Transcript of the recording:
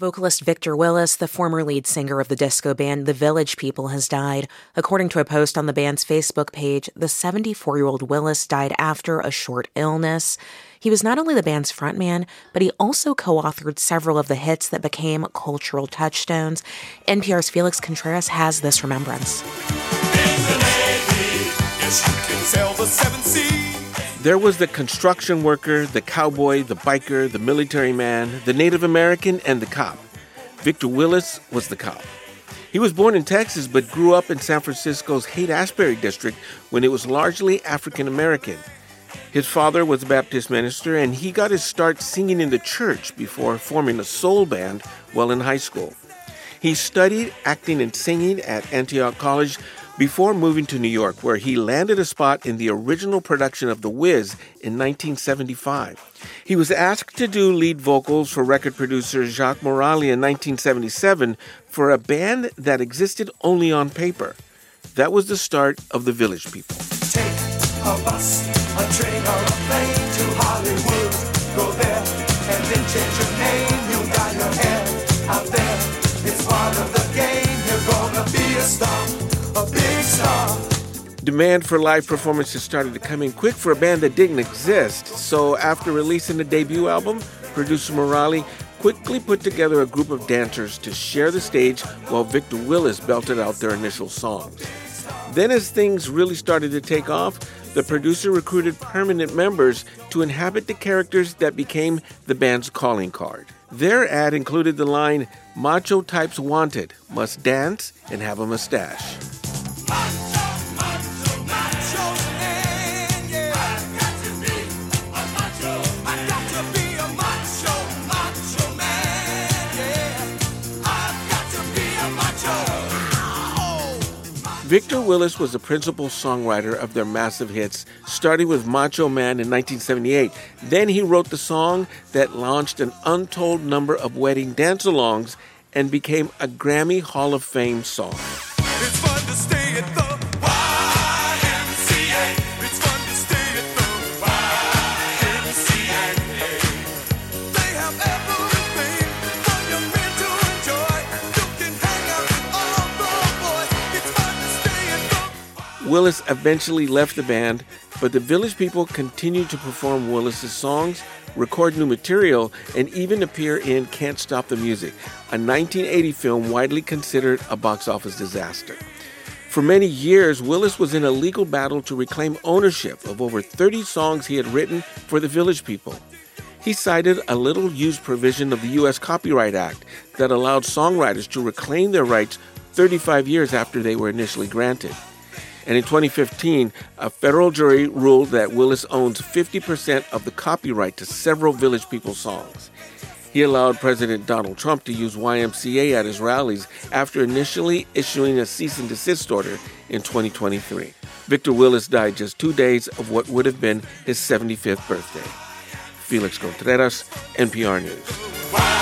Vocalist Victor Willis, the former lead singer of the disco band The Village People, has died. According to a post on the band's Facebook page, the 74-year-old Willis died after a short illness. He was not only the band's frontman, but he also co-authored several of the hits that became cultural touchstones. NPR's Felix Contreras has this remembrance. There was the construction worker, the cowboy, the biker, the military man, the Native American, and the cop. Victor Willis was the cop. He was born in Texas but grew up in San Francisco's Haight-Ashbury district when it was largely African American. His father was a Baptist minister, and he got his start singing in the church before forming a soul band while in high school. He studied acting and singing at Antioch College before moving to New York, where he landed a spot in the original production of The Wiz in 1975. He was asked to do lead vocals for record producer Jacques Morali in 1977 for a band that existed only on paper. That was the start of The Village People. Take a bus, a train, or a plane to Hollywood. Go there and then change your name. You got your hair out there. It's part of the game. You're gonna be a star. A big star. Demand for live performances started to come in quick for a band that didn't exist. So after releasing the debut album, producer Morali quickly put together a group of dancers to share the stage while Victor Willis belted out their initial songs. Then as things really started to take off, the producer recruited permanent members to inhabit the characters that became the band's calling card. Their ad included the line, "Macho types wanted, must dance and have a mustache." Victor Willis was the principal songwriter of their massive hits, starting with Macho Man in 1978. Then he wrote the song that launched an untold number of wedding dance-alongs and became a Grammy Hall of Fame song. It's fun to stay at the YMCA. It's fun to stay at the YMCA. They have everything for your men to enjoy. You can hang out with all the boys. It's fun to stay at the Willis eventually left the band, but the Village People continued to perform Willis's songs, record new material, and even appear in Can't Stop the Music, a 1980 film widely considered a box office disaster. For many years, Willis was in a legal battle to reclaim ownership of over 30 songs he had written for the Village People. He cited a little-used provision of the U.S. Copyright Act that allowed songwriters to reclaim their rights 35 years after they were initially granted. And in 2015, a federal jury ruled that Willis owns 50% of the copyright to several Village People songs. He allowed President Donald Trump to use YMCA at his rallies after initially issuing a cease and desist order in 2023. Victor Willis died just 2 days of what would have been his 75th birthday. Felix Contreras, NPR News.